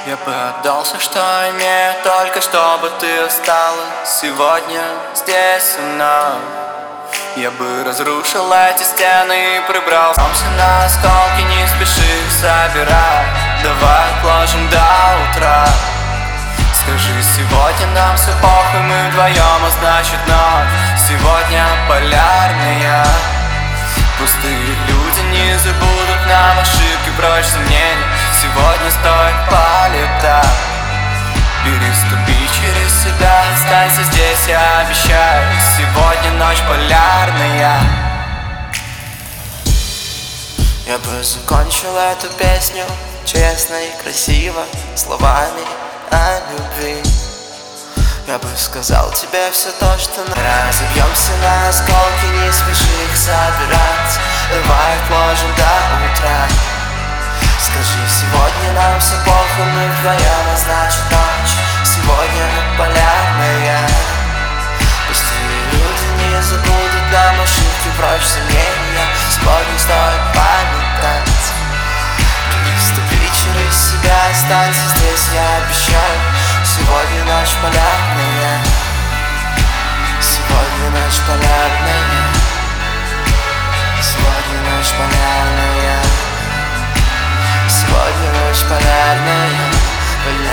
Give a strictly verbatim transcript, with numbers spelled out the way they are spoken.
Я бы отдал все, что имею, только чтобы ты осталась сегодня здесь со мной. Я бы разрушил эти стены и прибрал все на осколки, не спеши их собирать. Давай отложим до утра. Скажи, сегодня нам все похуй, мы вдвоем, а значит ночь сегодня полярная. Пустые люди не забудут нам ошибки, прочь сомнения. Сегодня стоит полетать. Переступи через себя, останься здесь, я обещаю. Сегодня ночь полярная. Я бы закончил эту песню честно и красиво, словами о любви. Я бы сказал тебе все то, что нам. Разобьемся на осколки, не спеши их собирать. Давай отложим до утра. Скажи, сегодня нам все плохо, мы вдвоем, а значит ночь сегодня полярная. Пустые люди не забудут нам ошибки, прочь сомнения. Сегодня стоит полетать. Переступи через себя, останься здесь, я обещаю. Сегодня ночь полярная. Сегодня ночь полярная. Сегодня ночь полярная. Сегодня ночь полярная.